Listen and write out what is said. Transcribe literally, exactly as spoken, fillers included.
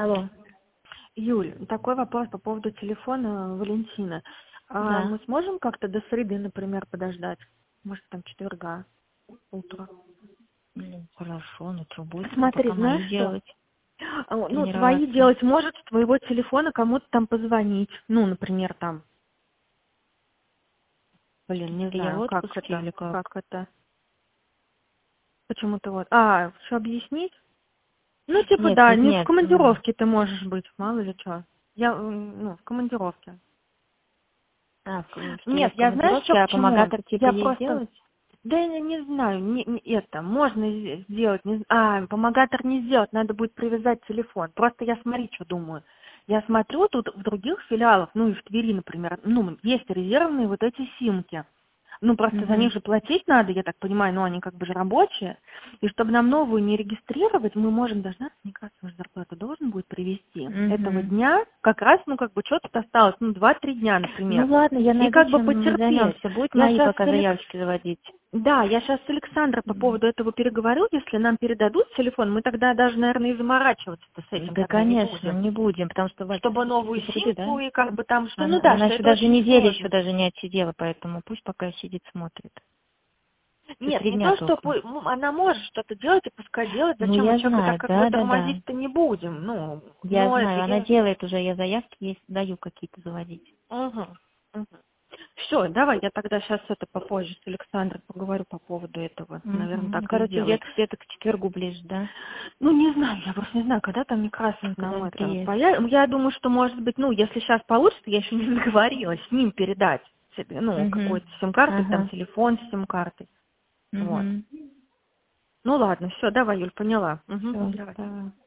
Алло. Юль, такой вопрос по поводу телефона Валентины. А Да. мы сможем как-то до среды, например, подождать? Может, там четверга, утро? Ну, хорошо, ну что будет, Смотри, пока мои знаешь что? делать, А, Ну, твои тренироваться. делать может с твоего телефона кому-то там позвонить. Ну, например, там. Блин, не Это я в знаю, как отпуске это, или как? как это. Почему-то вот. А, что объяснить? Ну, типа, Нет, да, нет, не в нет. м, командировке ты можешь быть, мало ли что. Я, м, ну, в командировке. А, в- что я Нет, в я знаешь, что командировке, к а чему? помогатор типа Я ей просто, сделать? да я не знаю, не, не это, можно з- сделать, не, з- а, помогатор не сделать, надо будет привязать телефон. Просто я смотри, что думаю. Я смотрю, тут в других филиалах, ну и в Твери, например, ну, есть резервные вот эти симки. Ну, просто за Угу. них же платить надо, я так понимаю, но они как бы же рабочие. И чтобы нам новую не регистрировать, мы можем дождаться, мне кажется, уже зарплату должен будет привести. Этого Угу. дня как раз, ну, как бы что-то осталось, ну, два-три дня, Ну например. ладно, я И найду, как бы чем мы потерпеть. займемся. Будет Я мои сейчас пока с Алекс... заявочки заводить. Да, я сейчас с Александром по Мгм. поводу этого переговорю. Если нам передадут телефон, мы тогда даже, наверное, и заморачиваться-то с этим Да, тогда не конечно, будем. не будем, потому что Валька Чтобы все-таки новую до среды, симку да? и как бы там что, ну Она, да, она что еще это даже очень недели еще сложно. даже не отсидела, поэтому пусть пока сидит, смотрит. Еще Нет, три не дня то, что только. пу- м, она может что-то делать и пускай делать, Ну, зачем мы я человека так знаю, как бы да-да-да. тормозить-то не будем. Ну, Я но это знаю, она я... делает уже, я заявки есть, даю какие-то заводить. Угу. Все, давай, я тогда сейчас это попозже с Александром поговорю по поводу этого. Наверное, Мгм. Ну, так и короче, сделаем. где-то где-то к четвергу ближе, да? Ну, не знаю, я просто не знаю, когда там Некрасов Ну, когда нам он это приедет. появится. Я думаю, что, может быть, ну, если сейчас получится, я еще не договорилась с ним передать себе, ну, Угу. какой-то сим-картой, там, Ага. телефон с сим-картой. Вот. Угу. Ну, ладно, все, давай, Юль, поняла. Угу, Все, давай. давай.